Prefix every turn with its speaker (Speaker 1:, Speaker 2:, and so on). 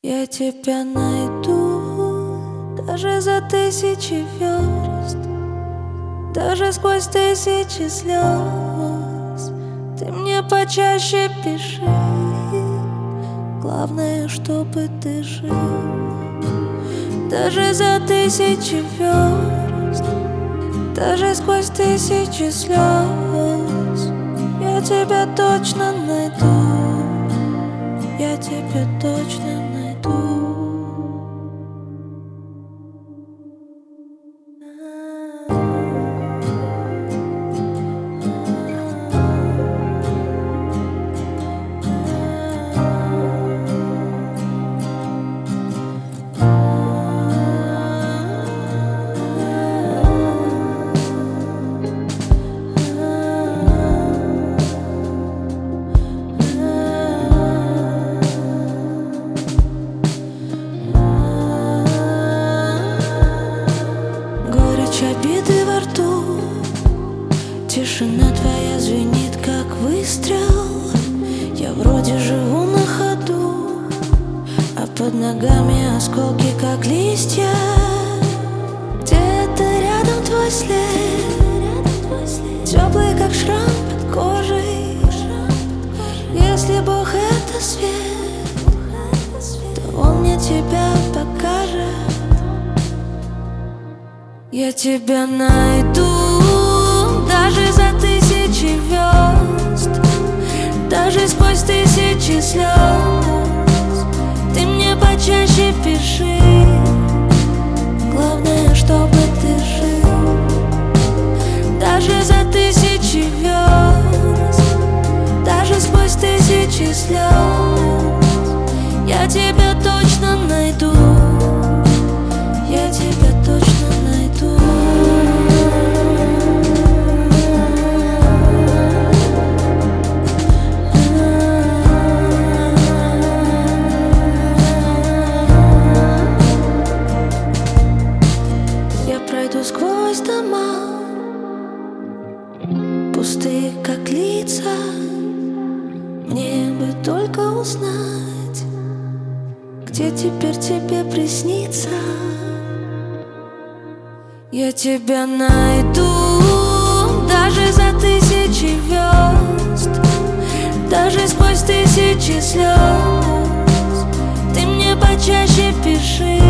Speaker 1: Я тебя найду даже за тысячи верст, даже сквозь тысячи слез. Ты мне почаще пиши, главное, чтобы ты жил. Даже за тысячи верст, даже сквозь тысячи слез. Я тебя точно найду, я тебя точно найду. Обиды во рту, тишина твоя звенит, как выстрел. Я вроде живу на ходу, а под ногами осколки, как листья. Где-то рядом твой след, теплый, как шрам под кожей. Если Бог это свет, то Он мне тебя покажет. Я тебя найду даже за тысячи верст, даже сквозь тысячи слез. Ты мне почаще пиши, главное, чтобы ты жил. Даже за тысячи верст, даже сквозь тысячи слез. Я тебя точно найду, я тебя точно найду. Я пройду сквозь дома, пустые, как лица. Мне бы только узнать, где теперь тебе приснится. Я тебя найду даже за тысячи верст, даже сквозь тысячи слез. Ты мне почаще пиши,